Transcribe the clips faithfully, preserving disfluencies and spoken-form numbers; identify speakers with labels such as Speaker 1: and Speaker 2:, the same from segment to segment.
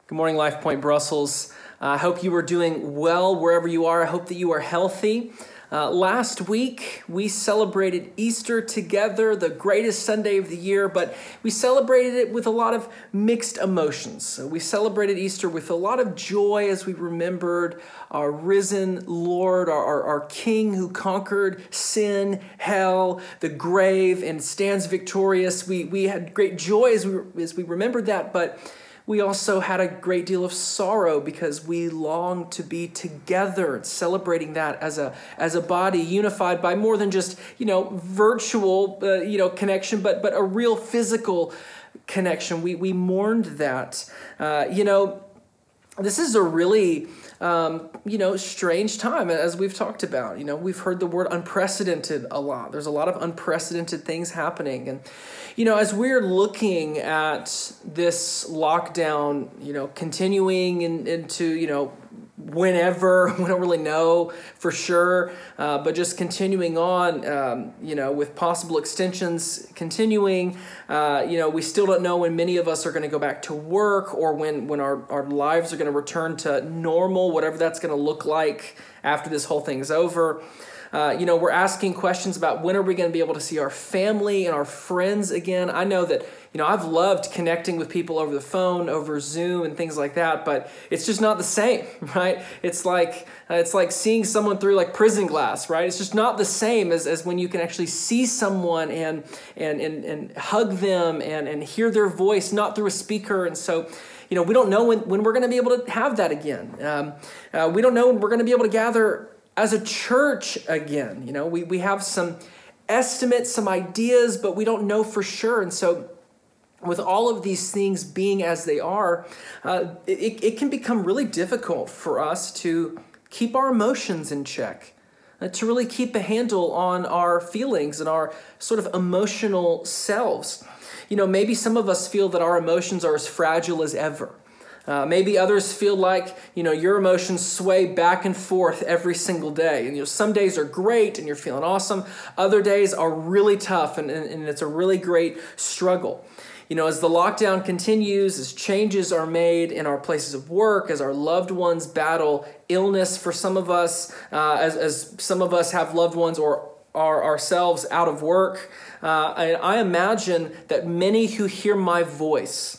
Speaker 1: Good morning, Life Point Brussels. I uh, hope you are doing well wherever you are. I hope that you are healthy. Uh, last week, we celebrated Easter together, the greatest Sunday of the year, but we celebrated it with a lot of mixed emotions. So we celebrated Easter with a lot of joy as we remembered our risen Lord, our, our, our King who conquered sin, hell, the grave, and stands victorious. We, we had great joy as we, as we remembered that, but we also had a great deal of sorrow because we longed to be together, celebrating that as a as a body, unified by more than just, you know, virtual, uh, you know, connection, but but a real physical connection. We we mourned that. Uh, you know, this is a really Um, you know, strange time, as we've talked about. You know, we've heard the word unprecedented a lot. There's a lot of unprecedented things happening. And, you know, as we're looking at this lockdown, you know, continuing in, into, you know, whenever, we don't really know for sure, uh, but just continuing on, um, you know, with possible extensions continuing, uh, you know, we still don't know when many of us are going to go back to work or when, when our, our lives are going to return to normal, whatever that's going to look like after this whole thing's over. Uh, you know, we're asking questions about when are we going to be able to see our family and our friends again. I know that, you know, I've loved connecting with people over the phone, over Zoom and things like that, but it's just not the same, right? It's like uh, it's like seeing someone through like prison glass, right? It's just not the same as, as when you can actually see someone and and and, and hug them and, and hear their voice, not through a speaker. And so, you know, we don't know when, when we're going to be able to have that again. Um, uh, we don't know when we're going to be able to gather as a church again. You know, we, we have some estimates, some ideas, but we don't know for sure. And so with all of these things being as they are, uh, it, it can become really difficult for us to keep our emotions in check, uh, to really keep a handle on our feelings and our sort of emotional selves. You know, maybe some of us feel that our emotions are as fragile as ever. Uh, maybe others feel like, you know, your emotions sway back and forth every single day. And, you know, some days are great and you're feeling awesome. Other days are really tough and, and, and it's a really great struggle. You know, as the lockdown continues, as changes are made in our places of work, as our loved ones battle illness for some of us, uh, as, as some of us have loved ones or are ourselves out of work, uh, I, I imagine that many who hear my voice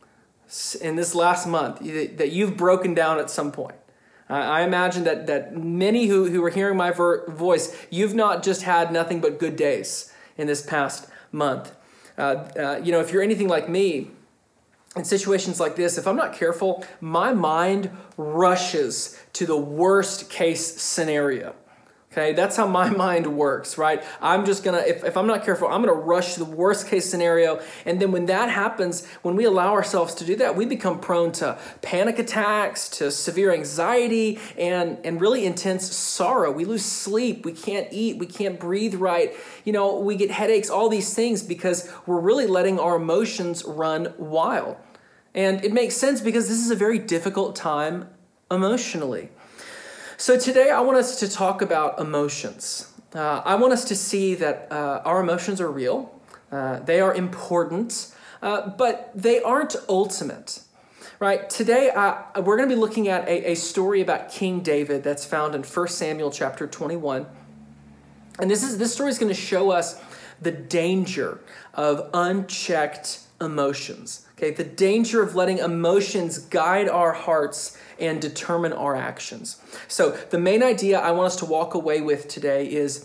Speaker 1: in this last month, that you've broken down at some point. I imagine that that many who, who are hearing my ver- voice, you've not just had nothing but good days in this past month. Uh, uh, you know, if you're anything like me, in situations like this, if I'm not careful, my mind rushes to the worst case scenario. Okay, that's how my mind works, right? I'm just gonna, if, if I'm not careful, I'm gonna rush to the worst case scenario. And then when that happens, when we allow ourselves to do that, we become prone to panic attacks, to severe anxiety, and, and really intense sorrow. We lose sleep, we can't eat, we can't breathe right. You know, we get headaches, all these things because we're really letting our emotions run wild. And it makes sense because this is a very difficult time emotionally. So today I want us to talk about emotions. Uh, I want us to see that uh, our emotions are real, uh, they are important, uh, but they aren't ultimate, right? Today uh, we're going to be looking at a, a story about King David that's found in First Samuel chapter twenty-one. And this is this story is going to show us the danger of unchecked emotions. Okay, the danger of letting emotions guide our hearts and determine our actions. So the main idea I want us to walk away with today is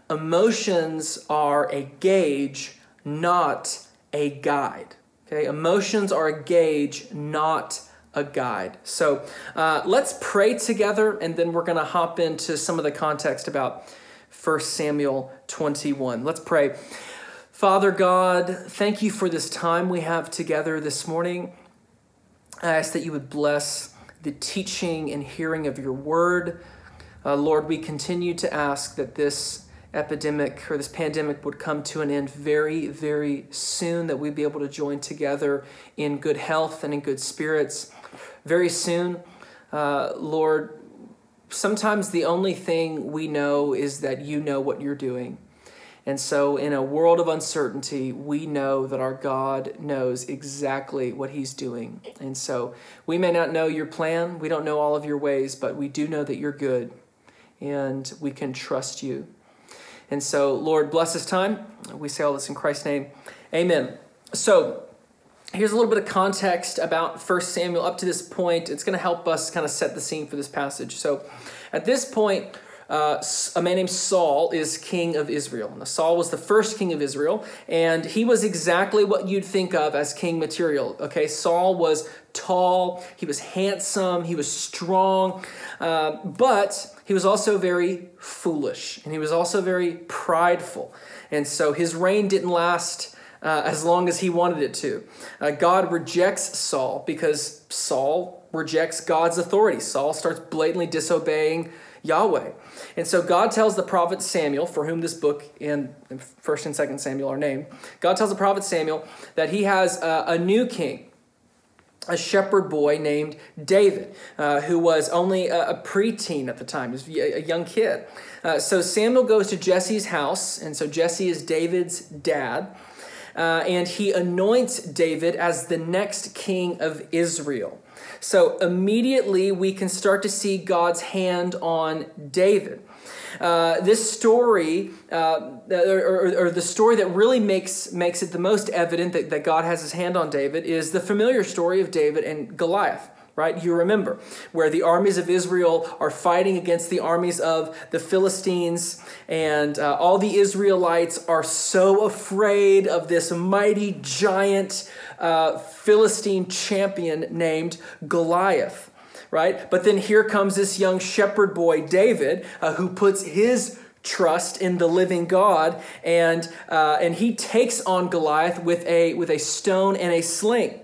Speaker 1: emotions are a gauge, not a guide. Okay, emotions are a gauge, not a guide. So uh, let's pray together, and then we're going to hop into some of the context about First Samuel twenty-one. Let's pray. Father God, thank you for this time we have together this morning. I ask that you would bless the teaching and hearing of your word. Uh, Lord, we continue to ask that this epidemic or this pandemic would come to an end very, very soon, that we'd be able to join together in good health and in good spirits very soon. Uh, Lord, sometimes the only thing we know is that you know what you're doing. And so in a world of uncertainty, we know that our God knows exactly what he's doing. And so we may not know your plan, we don't know all of your ways, but we do know that you're good, and we can trust you. And so, Lord, bless this time. We say all this in Christ's name. Amen. So here's a little bit of context about First Samuel up to this point. It's going to help us kind of set the scene for this passage. So at this point, Uh, a man named Saul is king of Israel. Now, Saul was the first king of Israel, and he was exactly what you'd think of as king material. Okay, Saul was tall, he was handsome, he was strong, uh, but he was also very foolish, and he was also very prideful. And so his reign didn't last uh, as long as he wanted it to. Uh, God rejects Saul because Saul rejects God's authority. Saul starts blatantly disobeying Yahweh. And so God tells the prophet Samuel, for whom this book and First and Second Samuel are named, God tells the prophet Samuel that he has a, a new king, a shepherd boy named David, uh, who was only a, a preteen at the time, he was a young kid. Uh, so Samuel goes to Jesse's house, and so Jesse is David's dad, uh, and he anoints David as the next king of Israel. So immediately we can start to see God's hand on David. Uh, this story, uh, or, or, or the story that really makes makes it the most evident that, that God has his hand on David is the familiar story of David and Goliath, right? You remember, where the armies of Israel are fighting against the armies of the Philistines, and uh, all the Israelites are so afraid of this mighty giant uh, Philistine champion named Goliath, right? But then here comes this young shepherd boy, David, uh, who puts his trust in the living God, and uh, and he takes on Goliath with a with a stone and a sling.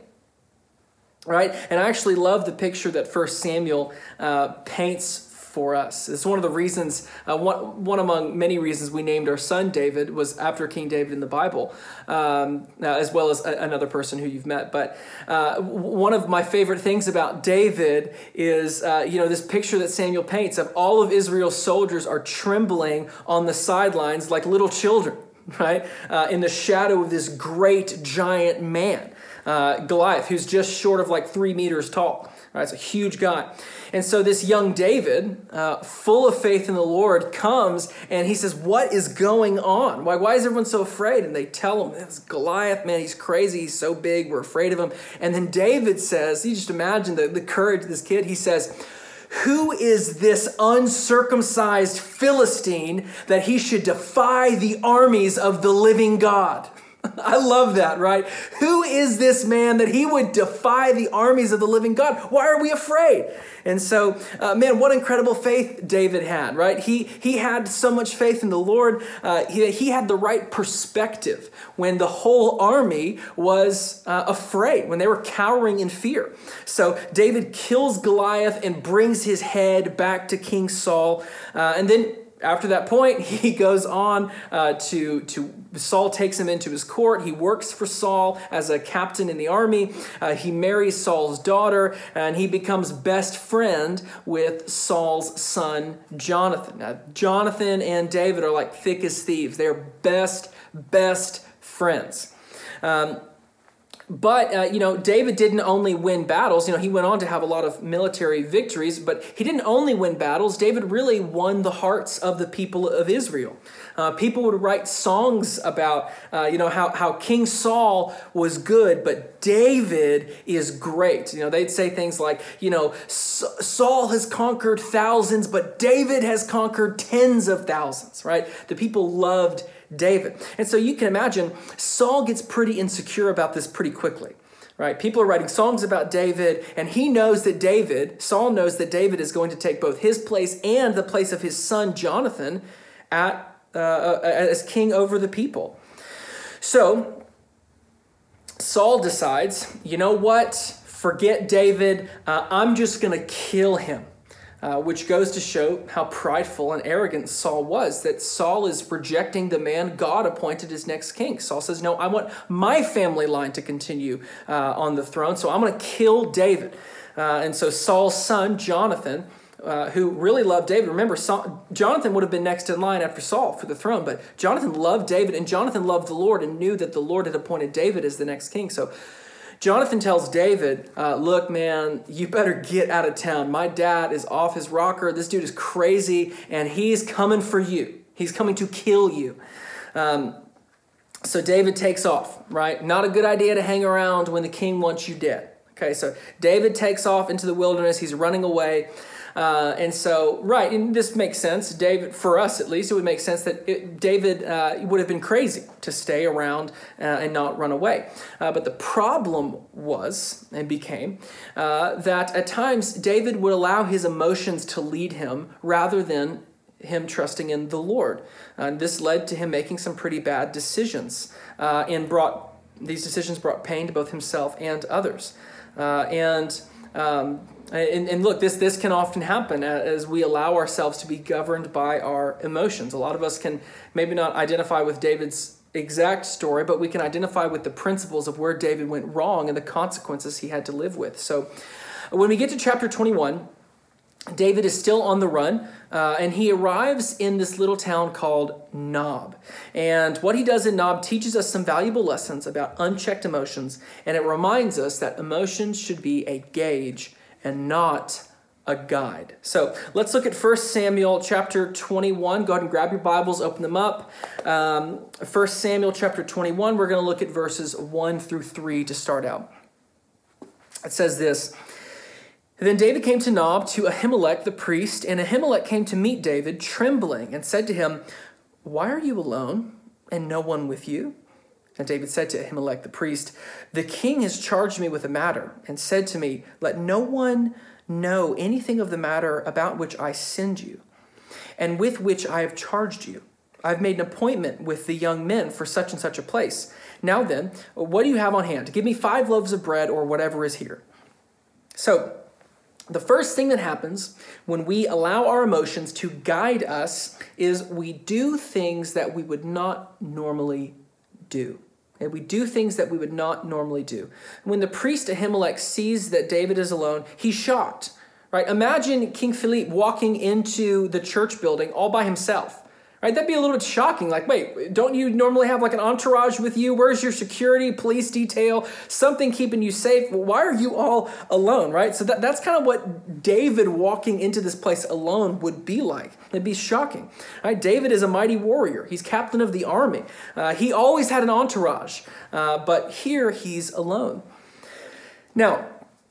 Speaker 1: Right? And I actually love the picture that First Samuel uh, paints for us. It's one of the reasons, uh, one, one among many reasons we named our son David was after King David in the Bible, um, uh, as well as a, another person who you've met. But uh, one of my favorite things about David is, uh, you know, this picture that Samuel paints of all of Israel's soldiers are trembling on the sidelines like little children, right? Uh, in the shadow of this great giant man. Uh, Goliath, who's just short of like three meters tall. Right, it's a huge guy. And so this young David, uh, full of faith in the Lord, comes and he says, what is going on? Why, why is everyone so afraid? And they tell him, it's Goliath, man, he's crazy. He's so big. We're afraid of him. And then David says, you just imagine the, the courage of this kid. He says, who is this uncircumcised Philistine that he should defy the armies of the living God? I love that, right? Who is this man that he would defy the armies of the living God? Why are we afraid? And so, uh, man, what incredible faith David had, right? He he had so much faith in the Lord. Uh, he, he had the right perspective when the whole army was uh, afraid, when they were cowering in fear. So David kills Goliath and brings his head back to King Saul. Uh, and then after that point, he goes on uh, to, to, Saul takes him into his court. He works for Saul as a captain in the army. Uh, he marries Saul's daughter, and he becomes best friend with Saul's son, Jonathan. Now, Jonathan and David are like thick as thieves. They're best, best friends. Um, But, uh, you know, David didn't only win battles. You know, he went on to have a lot of military victories, but he didn't only win battles. David really won the hearts of the people of Israel. Uh, people would write songs about, uh, you know, how, how King Saul was good, but David is great. You know, they'd say things like, you know, Saul has conquered thousands, but David has conquered tens of thousands, right? The people loved David. And so you can imagine Saul gets pretty insecure about this pretty quickly, right? People are writing songs about David, and he knows that David, Saul knows that David is going to take both his place and the place of his son Jonathan at uh, as king over the people. So Saul decides, you know what? Forget David. Uh, I'm just going to kill him. Uh, which goes to show how prideful and arrogant Saul was, that Saul is rejecting the man God appointed as next king. Saul says, no, I want my family line to continue uh, on the throne, so I'm going to kill David. Uh, and so Saul's son, Jonathan, uh, who really loved David. Remember, Saul, Jonathan would have been next in line after Saul for the throne, but Jonathan loved David, and Jonathan loved the Lord and knew that the Lord had appointed David as the next king. So Jonathan tells David, uh, look, man, you better get out of town. My dad is off his rocker. This dude is crazy, and he's coming for you. He's coming to kill you. Um, so David takes off, right? Not a good idea to hang around when the king wants you dead. Okay, so David takes off into the wilderness. He's running away. Uh, and so, right, and this makes sense. David, for us at least, it would make sense that it, David uh, would have been crazy to stay around uh, and not run away. Uh, but the problem was, and became, uh, that at times David would allow his emotions to lead him rather than him trusting in the Lord. Uh, this led to him making some pretty bad decisions, uh, and brought these decisions brought pain to both himself and others. Uh, and um, And, and look, this this can often happen as we allow ourselves to be governed by our emotions. A lot of us can maybe not identify with David's exact story, but we can identify with the principles of where David went wrong and the consequences he had to live with. So when we get to chapter twenty-one, David is still on the run, uh, and he arrives in this little town called Nob. And what he does in Nob teaches us some valuable lessons about unchecked emotions, and it reminds us that emotions should be a gauge and not a guide. So let's look at First Samuel chapter twenty-one. Go ahead and grab your Bibles, open them up. Um, First Samuel chapter twenty-one, we're going to look at verses one through three to start out. It says this: Then David came to Nob to Ahimelech the priest, and Ahimelech came to meet David, trembling, and said to him, Why are you alone, and no one with you? And David said to Ahimelech the priest, The king has charged me with a matter, and said to me, Let no one know anything of the matter about which I send you, and with which I have charged you. I've made an appointment with the young men for such and such a place. Now then, what do you have on hand? Give me five loaves of bread or whatever is here. So, the first thing that happens when we allow our emotions to guide us is we do things that we would not normally do. Okay, we do things that we would not normally do. When the priest Ahimelech sees that David is alone, he's shocked, right? Imagine King Philippe walking into the church building all by himself, right? That'd be a little bit shocking. Like, wait, don't you normally have like an entourage with you? Where's your security, police detail, something keeping you safe? Why are you all alone, right? So that, that's kind of what David walking into this place alone would be like. It'd be shocking, right? David is a mighty warrior. He's captain of the army. Uh, he always had an entourage, uh, but here he's alone. Now,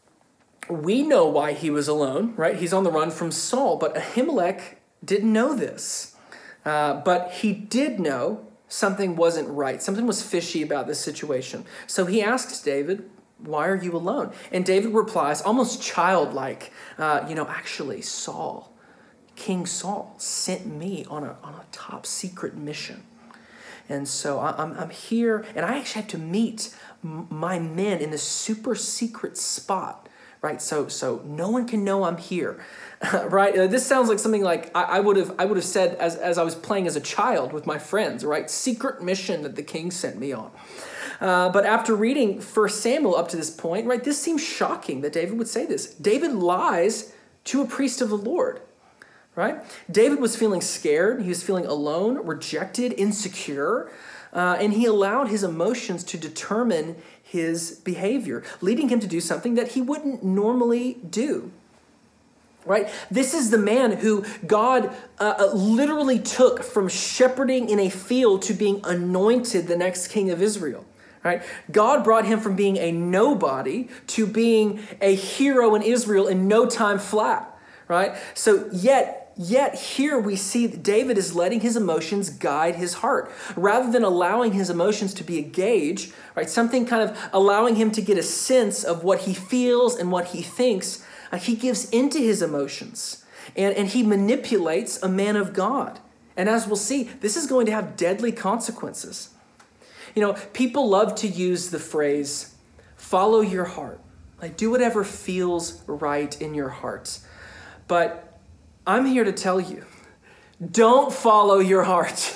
Speaker 1: we know why he was alone, right? He's on the run from Saul, but Ahimelech didn't know this. Uh, but he did know something wasn't right. Something was fishy about this situation. So he asks David, why are you alone? And David replies, almost childlike, uh, you know, actually, Saul, King Saul sent me on a, on a top secret mission. And so I'm, I'm here, and I actually have to meet m- my men in this super secret spot, right? So, so no one can know I'm here. Right? Uh, this sounds like something like I, I would have I would have said as, as I was playing as a child with my friends, right? Secret mission that the king sent me on. Uh, but after reading First Samuel up to this point, right, this seems shocking that David would say this. David lies to a priest of the Lord, right? David was feeling scared. He was feeling alone, rejected, insecure, uh, and he allowed his emotions to determine his behavior, leading him to do something that he wouldn't normally do. Right? This is the man who God uh, literally took from shepherding in a field to being anointed the next king of Israel. Right? God brought him from being a nobody to being a hero in Israel in no time flat. Right? So yet, yet here we see that David is letting his emotions guide his heart. Rather than allowing his emotions to be a gauge, right? Something kind of allowing him to get a sense of what he feels and what he thinks, Uh, he gives into his emotions, and, and he manipulates a man of God. And as we'll see, this is going to have deadly consequences. You know, people love to use the phrase, follow your heart. Like, do whatever feels right in your heart. But I'm here to tell you, don't follow your heart.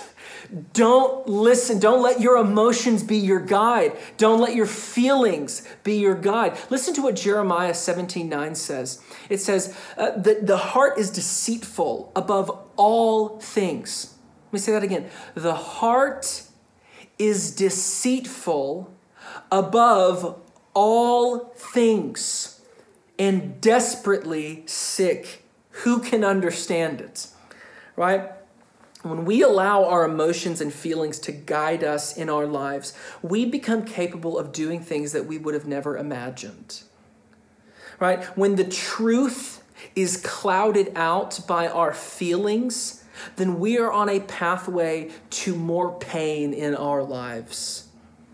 Speaker 1: Don't listen. Don't let your emotions be your guide. Don't let your feelings be your guide. Listen to what Jeremiah seventeen nine says. It says, uh, the, the heart is deceitful above all things. Let me say that again. The heart is deceitful above all things and desperately sick. Who can understand it? Right? When we allow our emotions and feelings to guide us in our lives, we become capable of doing things that we would have never imagined. Right? When the truth is clouded out by our feelings, then we are on a pathway to more pain in our lives.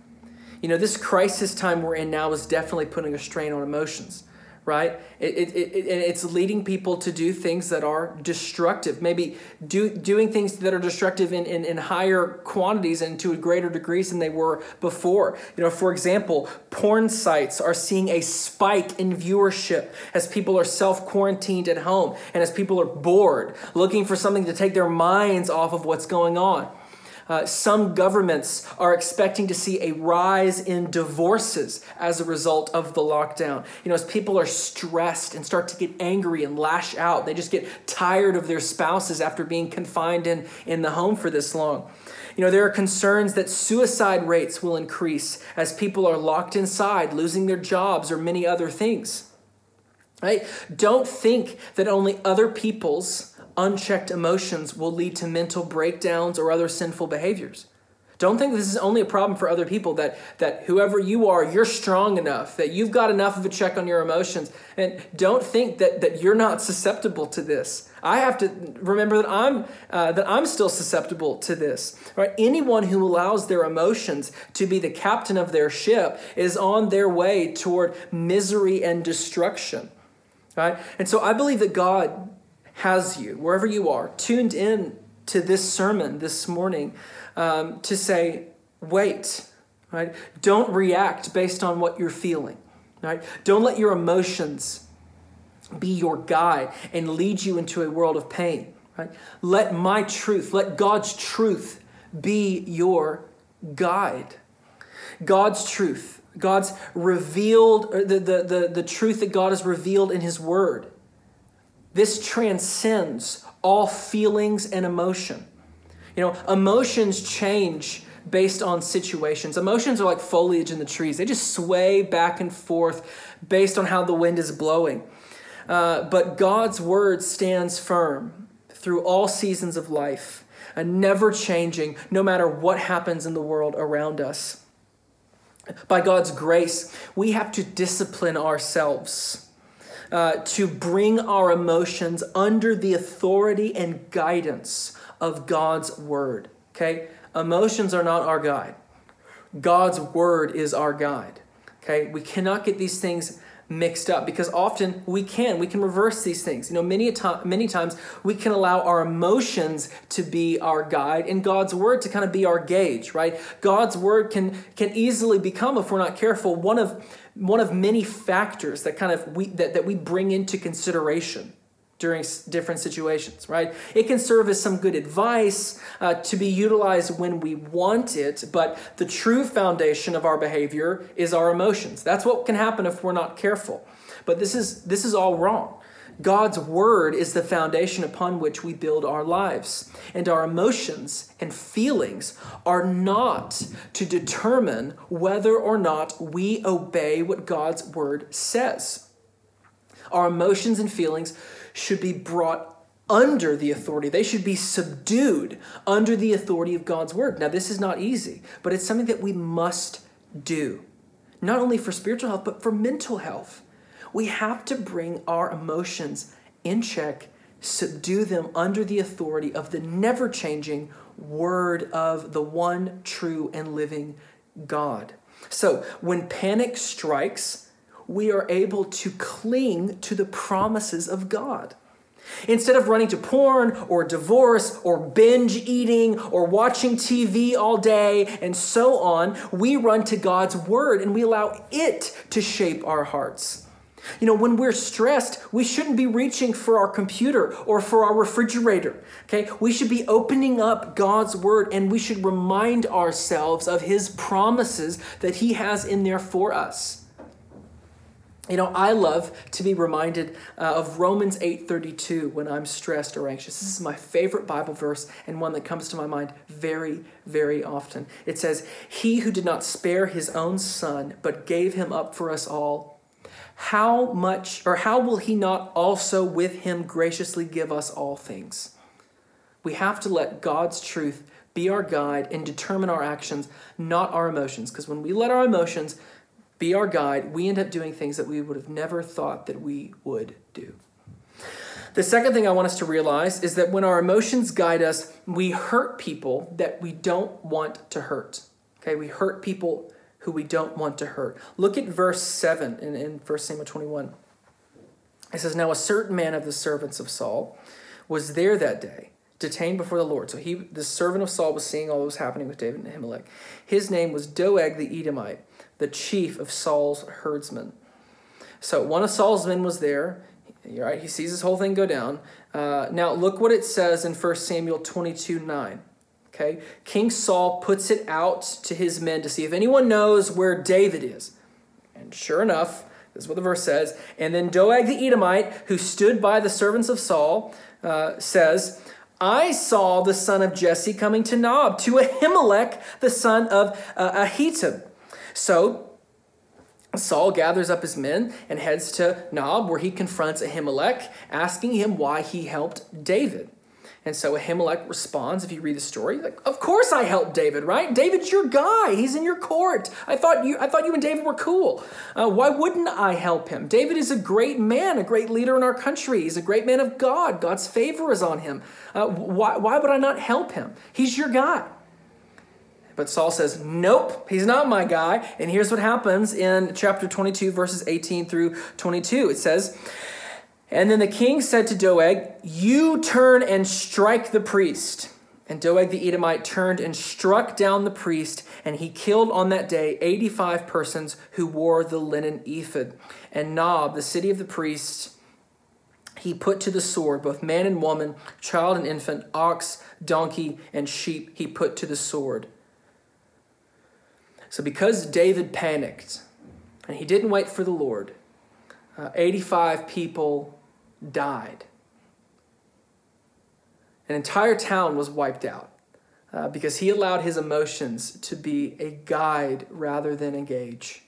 Speaker 1: You know, this crisis time we're in now is definitely putting a strain on emotions. Right? It, it, it, it's leading people to do things that are destructive, maybe do, doing things that are destructive in, in, in higher quantities and to a greater degrees than they were before. You know, for example, porn sites are seeing a spike in viewership as people are self-quarantined at home and as people are bored, looking for something to take their minds off of what's going on. Uh, some governments are expecting to see a rise in divorces as a result of the lockdown. You know, as people are stressed and start to get angry and lash out, they just get tired of their spouses after being confined in, in the home for this long. You know, there are concerns that suicide rates will increase as people are locked inside, losing their jobs or many other things. Right? Don't think that only other people's unchecked emotions will lead to mental breakdowns or other sinful behaviors. Don't think this is only a problem for other people, that, that whoever you are, you're strong enough, that you've got enough of a check on your emotions. And don't think that, that you're not susceptible to this. I have to remember that I'm uh, that I'm still susceptible to this. Right? Anyone who allows their emotions to be the captain of their ship is on their way toward misery and destruction. Right? And so I believe that God has you, wherever you are, tuned in to this sermon this morning um, to say, wait, right? Don't react based on what you're feeling, right? Don't let your emotions be your guide and lead you into a world of pain, right? Let my truth, let God's truth be your guide. God's truth, God's revealed, the, the, the, the truth that God has revealed in his word. This transcends all feelings and emotion. You know, emotions change based on situations. Emotions are like foliage in the trees. They just sway back and forth based on how the wind is blowing. Uh, but God's word stands firm through all seasons of life, and never changing no matter what happens in the world around us. By God's grace, we have to discipline ourselves Uh, to bring our emotions under the authority and guidance of God's word. Okay? Emotions are not our guide. God's word is our guide. Okay? We cannot get these things mixed up, because often we can. We can reverse these things. You know, many a time, many times we can allow our emotions to be our guide and God's word to kind of be our gauge, right? God's word can can easily become, if we're not careful, one of one of many factors that kind of we that, that we bring into consideration during different situations, right? It can serve as some good advice uh, to be utilized when we want it, but the true foundation of our behavior is our emotions. That's what can happen if we're not careful. But this is this is all wrong. God's word is the foundation upon which we build our lives, and our emotions and feelings are not to determine whether or not we obey what God's word says. Our emotions and feelings should be brought under the authority. They should be subdued under the authority of God's word. Now, this is not easy, but it's something that we must do, not only for spiritual health, but for mental health. We have to bring our emotions in check, subdue them under the authority of the never-changing word of the one true and living God. So when panic strikes, we are able to cling to the promises of God. Instead of running to porn or divorce or binge eating or watching T V all day and so on, we run to God's word and we allow it to shape our hearts. You know, when we're stressed, we shouldn't be reaching for our computer or for our refrigerator, okay? We should be opening up God's word, and we should remind ourselves of his promises that he has in there for us. You know, I love to be reminded uh, of Romans eight thirty-two when I'm stressed or anxious. This is my favorite Bible verse and one that comes to my mind very, very often. It says, "He who did not spare his own son, but gave him up for us all, how much, or how will he not also with him graciously give us all things?" We have to let God's truth be our guide and determine our actions, not our emotions. Because when we let our emotions be our guide, we end up doing things that we would have never thought that we would do. The second thing I want us to realize is that when our emotions guide us, we hurt people that we don't want to hurt. Okay, we hurt people who we don't want to hurt. Look at verse seven in, in First Samuel twenty-one. It says, "Now a certain man of the servants of Saul was there that day, detained before the Lord." So he, the servant of Saul, was seeing all that was happening with David and Ahimelech. His name was Doeg the Edomite, the chief of Saul's herdsmen. So one of Saul's men was there. Right? He sees this whole thing go down. Uh, now look what it says in First Samuel twenty-two nine. Okay, King Saul puts it out to his men to see if anyone knows where David is. And sure enough, this is what the verse says. "And then Doeg the Edomite, who stood by the servants of Saul, uh, says, I saw the son of Jesse coming to Nob, to Ahimelech, the son of uh, Ahitub." So Saul gathers up his men and heads to Nob, where he confronts Ahimelech, asking him why he helped David. And so Ahimelech responds, if you read the story, like, "Of course I helped David, right? David's your guy. He's in your court. I thought you I thought you and David were cool. Uh, why wouldn't I help him? David is a great man, a great leader in our country. He's a great man of God. God's favor is on him. Uh, why, why would I not help him? He's your guy." But Saul says, "Nope, he's not my guy." And here's what happens in chapter twenty-two, verses eighteen through twenty-two. It says, "And then the king said to Doeg, 'You turn and strike the priest.' And Doeg the Edomite turned and struck down the priest, and he killed on that day eighty-five persons who wore the linen ephod. And Nob, the city of the priests, he put to the sword, both man and woman, child and infant, ox, donkey, and sheep he put to the sword." So because David panicked, and he didn't wait for the Lord, uh, eighty-five people died. An entire town was wiped out uh, because he allowed his emotions to be a guide rather than a gauge.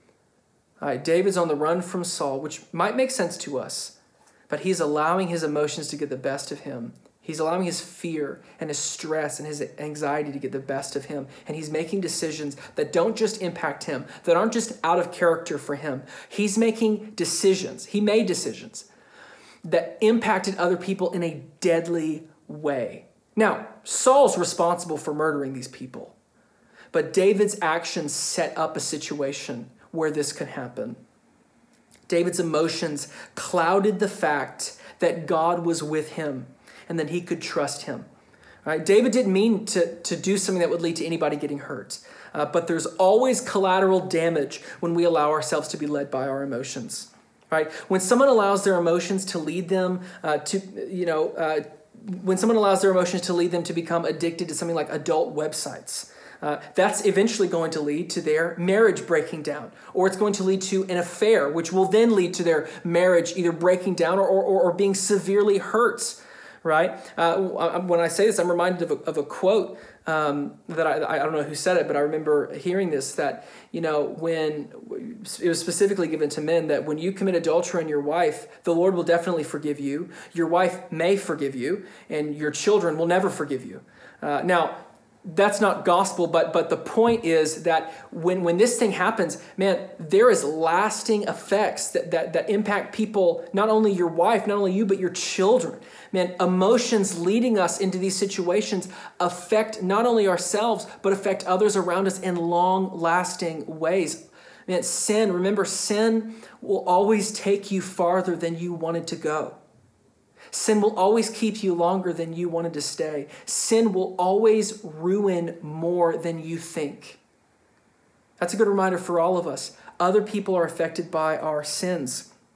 Speaker 1: All right, David's on the run from Saul, which might make sense to us, but he's allowing his emotions to get the best of him. He's allowing his fear and his stress and his anxiety to get the best of him. And he's making decisions that don't just impact him, that aren't just out of character for him. He's making decisions. He made decisions that impacted other people in a deadly way. Now, Saul's responsible for murdering these people, but David's actions set up a situation where this could happen. David's emotions clouded the fact that God was with him and that he could trust him. All right? David didn't mean to, to do something that would lead to anybody getting hurt. Uh, but there's always collateral damage when we allow ourselves to be led by our emotions. Right? When someone allows their emotions to lead them uh, to, you know, uh, when someone allows their emotions to lead them to become addicted to something like adult websites, Uh, that's eventually going to lead to their marriage breaking down, or it's going to lead to an affair, which will then lead to their marriage either breaking down or, or, or being severely hurt, right? Uh, when I say this, I'm reminded of a, of a quote um, that I, I don't know who said it, but I remember hearing this, that, you know, when it was specifically given to men, that when you commit adultery on your wife, the Lord will definitely forgive you. Your wife may forgive you, and your children will never forgive you. Uh, now, that's not gospel, but but the point is that when, when this thing happens, man, there is lasting effects that, that, that impact people, not only your wife, not only you, but your children. Man, emotions leading us into these situations affect not only ourselves, but affect others around us in long-lasting ways. Man, sin, remember, sin will always take you farther than you wanted to go. Sin will always keep you longer than you wanted to stay. Sin will always ruin more than you think. That's a good reminder for all of us. Other people are affected by our sins.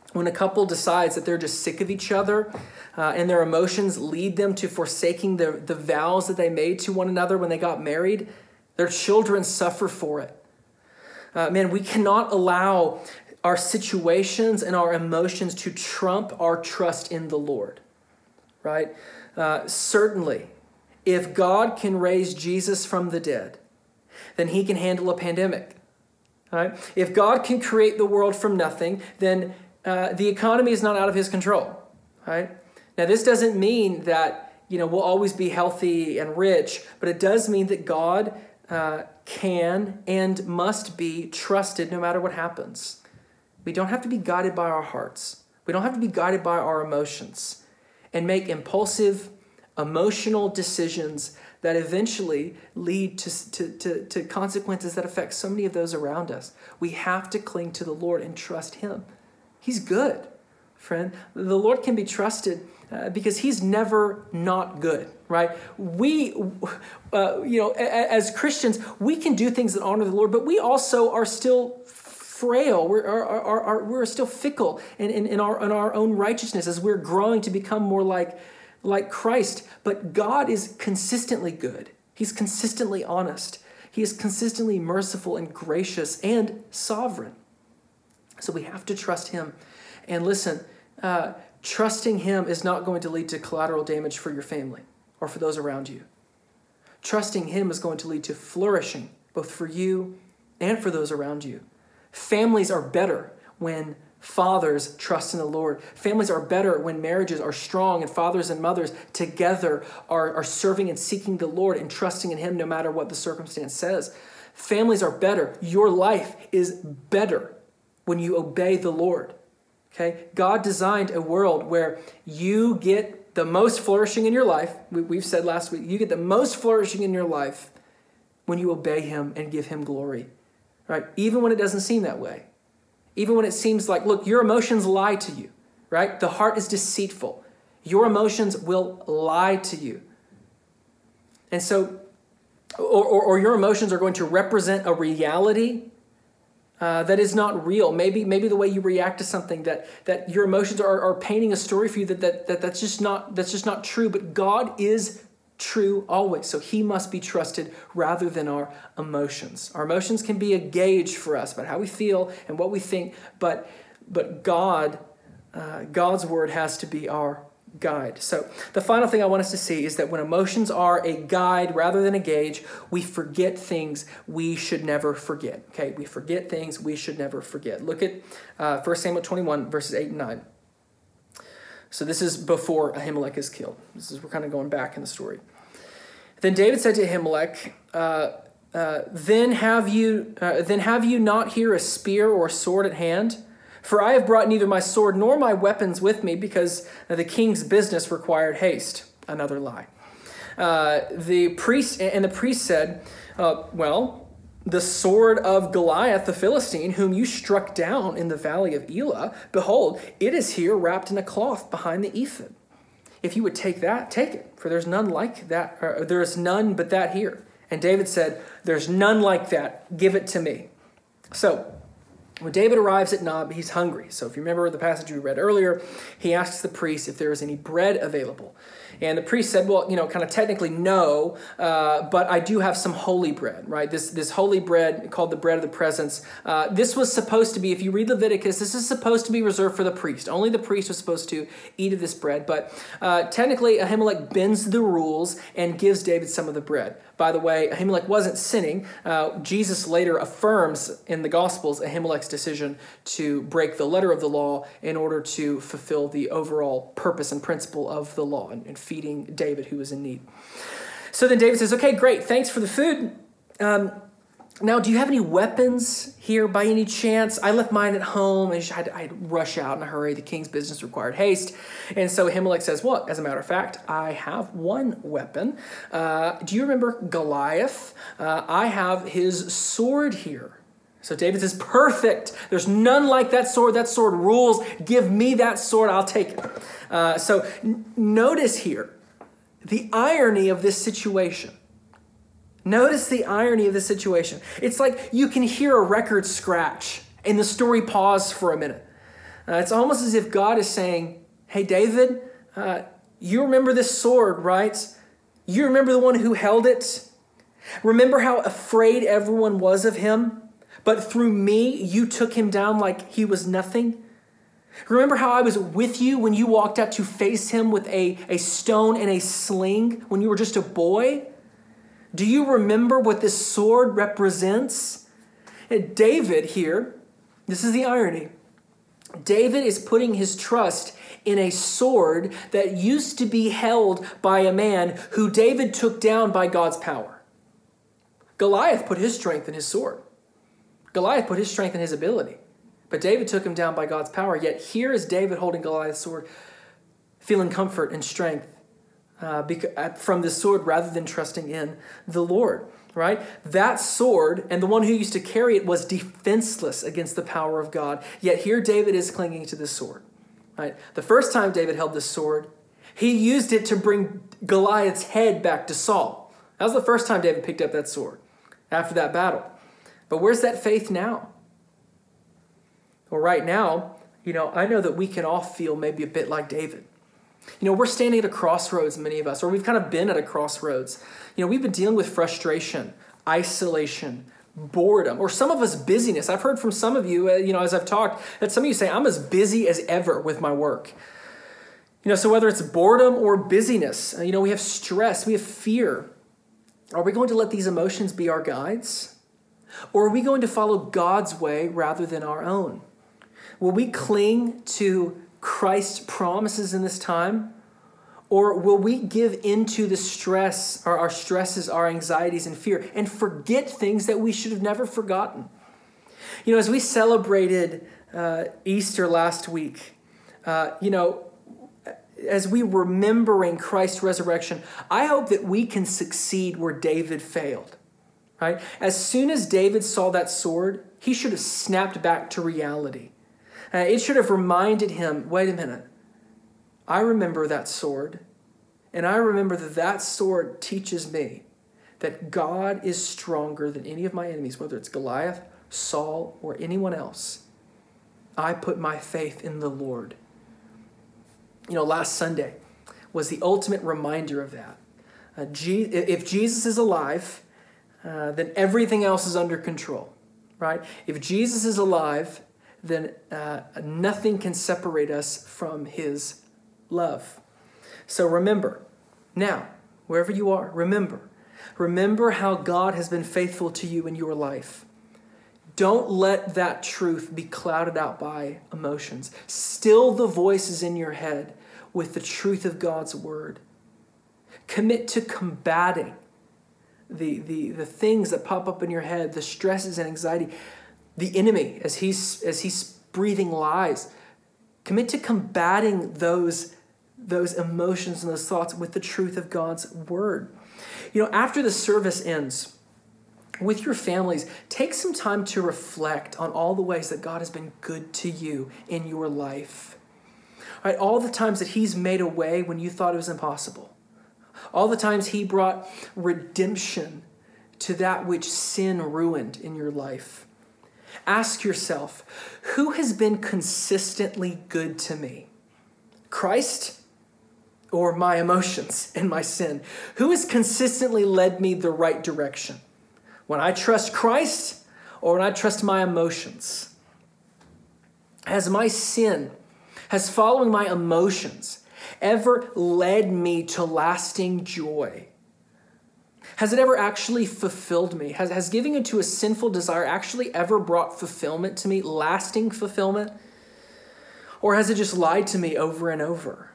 Speaker 1: when a couple decides that they're just sick of each other uh, and their emotions lead them to forsaking the, the vows that they made to one another when they got married, their children suffer for it. Uh, man, we cannot allow our situations and our emotions to trump our trust in the Lord, right? Uh, certainly, if God can raise Jesus from the dead, then he can handle a pandemic, right? If God can create the world from nothing, then uh, the economy is not out of his control, right? Now, this doesn't mean that, you know, we'll always be healthy and rich, but it does mean that God uh, can and must be trusted no matter what happens. We don't have to be guided by our hearts. We don't have to be guided by our emotions and make impulsive, emotional decisions that eventually lead to, to, to, to consequences that affect so many of those around us. We have to cling to the Lord and trust him. He's good, friend. The Lord can be trusted uh, because he's never not good, right? We, uh, you know, a- as Christians, we can do things that honor the Lord, but we also are still frail. We're, are, are, are, we're still fickle in, in, in, our, in our own righteousness as we're growing to become more like, like Christ. But God is consistently good. He's consistently honest. He is consistently merciful and gracious and sovereign. So we have to trust him. And listen, uh, trusting him is not going to lead to collateral damage for your family or for those around you. Trusting him is going to lead to flourishing, both for you and for those around you. Families are better when fathers trust in the Lord. Families are better when marriages are strong and fathers and mothers together are, are serving and seeking the Lord and trusting in him no matter what the circumstance says. Families are better. Your life is better when you obey the Lord. Okay? God designed a world where you get the most flourishing in your life. We, we've said last week, you get the most flourishing in your life when you obey him and give him glory. Right? Even when it doesn't seem that way. Even when it seems like, look, your emotions lie to you, right? The heart is deceitful. Your emotions will lie to you. And so, or, or, or your emotions are going to represent a reality uh, that is not real. Maybe maybe the way you react to something, that that your emotions are, are painting a story for you that, that, that that's just not that's just not true. But God is true always. So he must be trusted rather than our emotions. Our emotions can be a gauge for us about how we feel and what we think, but but God, uh, God's word has to be our guide. So the final thing I want us to see is that when emotions are a guide rather than a gauge, we forget things we should never forget. Okay, we forget things we should never forget. Look at uh, First Samuel twenty-one, verses eight and nine. So this is before Ahimelech is killed. This is, we're kind of going back in the story. Then David said to Ahimelech, uh, uh, then have you uh, then have you not here a spear or a sword at hand? For I have brought neither my sword nor my weapons with me, because the king's business required haste. Another lie. Uh, the priest and the priest said, uh, well, the sword of Goliath the Philistine, whom you struck down in the valley of Elah, behold, it is here wrapped in a cloth behind the ephod. If you would take that, take it, for there's none like that. Or there is none but that here. And David said, there's none like that. Give it to me. So when David arrives at Nob, he's hungry. So if you remember the passage we read earlier, he asks the priest if there is any bread available. And the priest said, well, you know, kind of technically no, uh, but I do have some holy bread, right? This this holy bread called the bread of the presence. Uh, this was supposed to be, if you read Leviticus, this is supposed to be reserved for the priest. Only the priest was supposed to eat of this bread. But uh, technically, Ahimelech bends the rules and gives David some of the bread. By the way, Ahimelech wasn't sinning. Uh, Jesus later affirms in the Gospels Ahimelech's decision to break the letter of the law in order to fulfill the overall purpose and principle of the law and, and feeding David, who was in need. So then David says, okay, great, thanks for the food. Um, now, do you have any weapons here by any chance? I left mine at home and I had, I had to rush out in a hurry. The king's business required haste. And so Ahimelech says, well, as a matter of fact, I have one weapon. Uh, do you remember Goliath? Uh, I have his sword here. So David says, perfect. There's none like that sword. That sword rules. Give me that sword. I'll take it. Uh, so n- notice here the irony of this situation. Notice the irony of the situation. It's like you can hear a record scratch and the story pause for a minute. Uh, it's almost as if God is saying, hey, David, uh, you remember this sword, right? You remember the one who held it? Remember how afraid everyone was of him? But through me, you took him down like he was nothing? Remember how I was with you when you walked out to face him with a, a stone and a sling when you were just a boy? Do you remember what this sword represents? And David here, this is the irony. David is putting his trust in a sword that used to be held by a man who David took down by God's power. Goliath put his strength in his sword. Goliath put his strength in his ability. But David took him down by God's power. Yet here is David holding Goliath's sword, feeling comfort and strength uh, from this sword rather than trusting in the Lord. Right? That sword and the one who used to carry it was defenseless against the power of God. Yet here David is clinging to this sword. Right? The first time David held this sword, he used it to bring Goliath's head back to Saul. That was the first time David picked up that sword after that battle. But where's that faith now? Well, right now, you know, I know that we can all feel maybe a bit like David. You know, we're standing at a crossroads, many of us, or we've kind of been at a crossroads. You know, we've been dealing with frustration, isolation, boredom, or some of us busyness. I've heard from some of you, uh, you know, as I've talked, that some of you say, I'm as busy as ever with my work. You know, so whether it's boredom or busyness, uh, you know, we have stress, we have fear. Are we going to let these emotions be our guides? Or are we going to follow God's way rather than our own? Will we cling to Christ's promises in this time? Or will we give into the stress, or our stresses, our anxieties and fear, and forget things that we should have never forgotten? You know, as we celebrated uh, Easter last week, uh, you know, as we remembering Christ's resurrection, I hope that we can succeed where David failed. Right? As soon as David saw that sword, he should have snapped back to reality. Uh, it should have reminded him, wait a minute, I remember that sword, and I remember that that sword teaches me that God is stronger than any of my enemies, whether it's Goliath, Saul, or anyone else. I put my faith in the Lord. You know, last Sunday was the ultimate reminder of that. Uh, Je- if Jesus is alive, uh, then everything else is under control, right? If Jesus is alive, then uh, nothing can separate us from his love. So remember, now, wherever you are, remember. Remember how God has been faithful to you in your life. Don't let that truth be clouded out by emotions. Still the voices in your head with the truth of God's word. Commit to combating the, the, the things that pop up in your head, the stresses and anxiety, the enemy as he's, as he's breathing lies. Commit to combating those, those emotions and those thoughts with the truth of God's word. You know, after the service ends, with your families, take some time to reflect on all the ways that God has been good to you in your life. All right, all the times that he's made a way when you thought it was impossible. All the times he brought redemption to that which sin ruined in your life. Ask yourself, who has been consistently good to me? Christ or my emotions and my sin? Who has consistently led me the right direction? When I trust Christ or when I trust my emotions? Has my sin, has following my emotions ever led me to lasting joy? Has it ever actually fulfilled me? Has, has giving into a sinful desire actually ever brought fulfillment to me, lasting fulfillment? Or has it just lied to me over and over?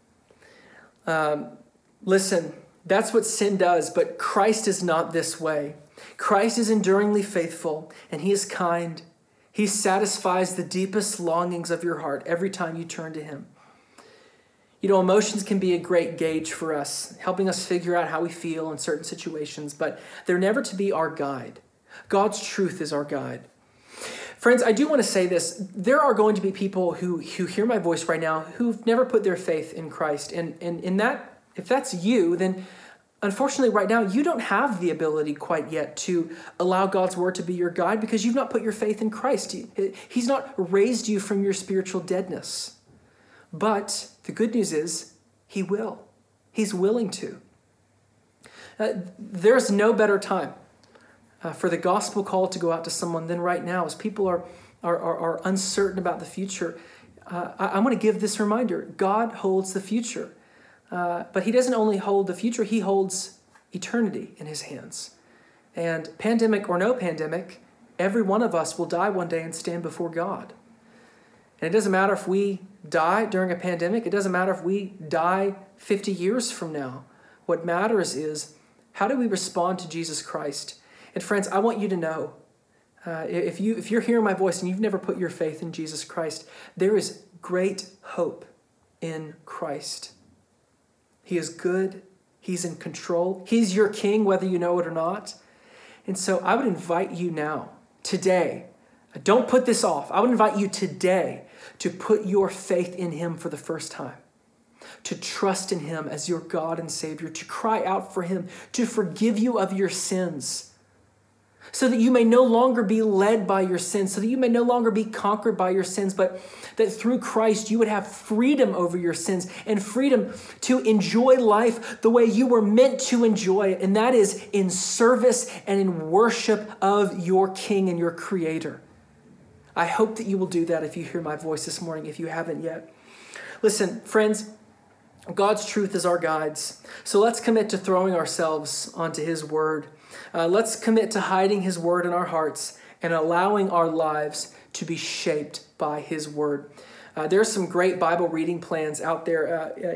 Speaker 1: Um, listen, that's what sin does, but Christ is not this way. Christ is enduringly faithful, and he is kind. He satisfies the deepest longings of your heart every time you turn to him. You know, emotions can be a great gauge for us, helping us figure out how we feel in certain situations, but they're never to be our guide. God's truth is our guide. Friends, I do want to say this. There are going to be people who, who hear my voice right now who've never put their faith in Christ. And, and in that, if that's you, then unfortunately, right now, you don't have the ability quite yet to allow God's word to be your guide because you've not put your faith in Christ. He's not raised you from your spiritual deadness. But the good news is he will. He's willing to. Uh, there's no better time uh, for the gospel call to go out to someone than right now, as people are, are, are, are uncertain about the future. Uh, I, I'm going to give this reminder. God holds the future. Uh, but he doesn't only hold the future, he holds eternity in his hands. And pandemic or no pandemic, every one of us will die one day and stand before God. And it doesn't matter if we die during a pandemic. It doesn't matter if we die fifty years from now. What matters is, how do we respond to Jesus Christ? And friends, I want you to know, uh, if, you, if you're hearing my voice and you've never put your faith in Jesus Christ, there is great hope in Christ. He is good. He's in control. He's your king, whether you know it or not. And so I would invite you now, today, don't put this off. I would invite you today to put your faith in him for the first time, to trust in him as your God and Savior, to cry out for him to forgive you of your sins, so that you may no longer be led by your sins, so that you may no longer be conquered by your sins, but that through Christ you would have freedom over your sins and freedom to enjoy life the way you were meant to enjoy it, and that is in service and in worship of your King and your Creator. I hope that you will do that if you hear my voice this morning, if you haven't yet. Listen, friends, God's truth is our guides. So let's commit to throwing ourselves onto his word. Uh, let's commit to hiding his word in our hearts and allowing our lives to be shaped by his word. Uh, there are some great Bible reading plans out there. Uh, uh,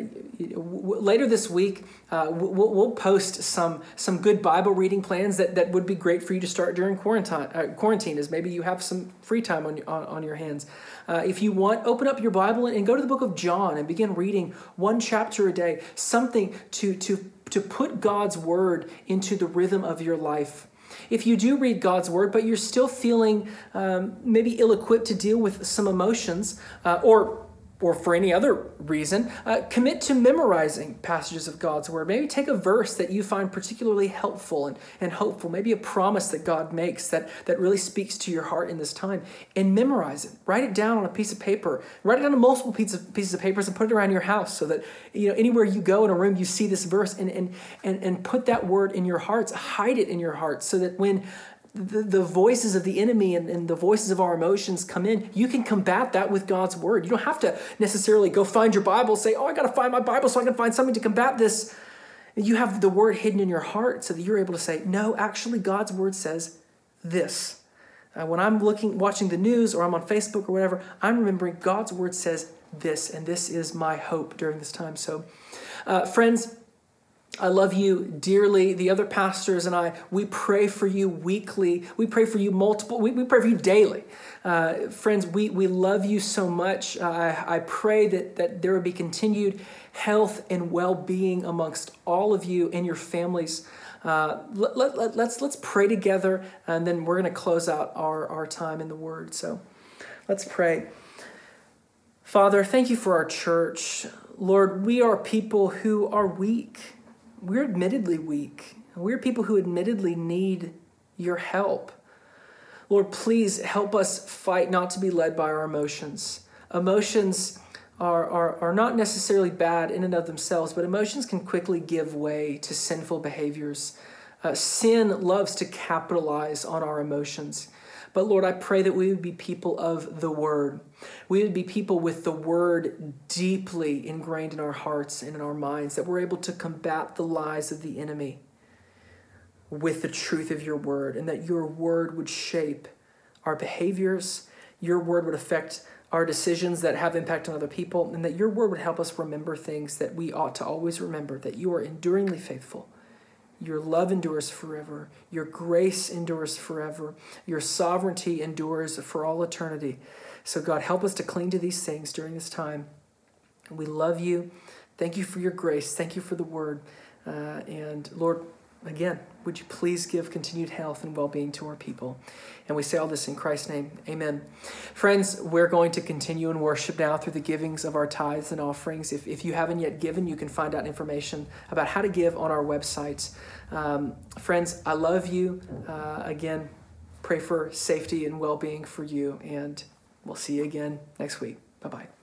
Speaker 1: w- later this week, uh, we'll, we'll post some some good Bible reading plans that, that would be great for you to start during quarantine. Uh, quarantine, as maybe you have some free time on on, on your hands. Uh, if you want, open up your Bible and, and go to the book of John and begin reading one chapter a day. Something to to to put God's word into the rhythm of your life. If you do read God's word, but you're still feeling um, maybe ill-equipped to deal with some emotions, uh, or or for any other reason, uh, commit to memorizing passages of God's word. Maybe take a verse that you find particularly helpful and, and hopeful, maybe a promise that God makes that, that really speaks to your heart in this time, and memorize it. Write it down on a piece of paper. Write it down on multiple pieces of, pieces of papers and put it around your house so that, you know, anywhere you go in a room, you see this verse, and, and, and, and put that word in your hearts. Hide it in your hearts so that when The, the voices of the enemy and, and the voices of our emotions come in, you can combat that with God's word. You don't have to necessarily go find your Bible, say, oh, I got to find my Bible so I can find something to combat this. You have the word hidden in your heart so that you're able to say, no, actually God's word says this. Uh, when I'm looking, watching the news, or I'm on Facebook or whatever, I'm remembering God's word says this, and this is my hope during this time. So, uh, friends, I love you dearly. The other pastors and I, we pray for you weekly. We pray for you multiple, we, we pray for you daily. Uh, friends, we, we love you so much. Uh, I, I pray that, that there would be continued health and well-being amongst all of you and your families. Uh, let, let, let, let's, let's pray together, and then we're going to close out our, our time in the Word. So let's pray. Father, thank you for our church. Lord, we are people who are weak. We're admittedly weak. We're people who admittedly need your help. Lord, please help us fight not to be led by our emotions. Emotions are, are, are not necessarily bad in and of themselves, but emotions can quickly give way to sinful behaviors. Uh, sin loves to capitalize on our emotions. But Lord, I pray that we would be people of the Word. We would be people with the Word deeply ingrained in our hearts and in our minds, that we're able to combat the lies of the enemy with the truth of your Word, and that your Word would shape our behaviors, your Word would affect our decisions that have impact on other people, and that your Word would help us remember things that we ought to always remember, that you are enduringly faithful. Your love endures forever. Your grace endures forever. Your sovereignty endures for all eternity. So God, help us to cling to these things during this time. We love you. Thank you for your grace. Thank you for the word. Uh, and Lord, again, would you please give continued health and well-being to our people? And we say all this in Christ's name. Amen. Friends, we're going to continue in worship now through the givings of our tithes and offerings. If, if you haven't yet given, you can find out information about how to give on our websites. Um, friends, I love you. Uh, again, pray for safety and well-being for you, and we'll see you again next week. Bye-bye.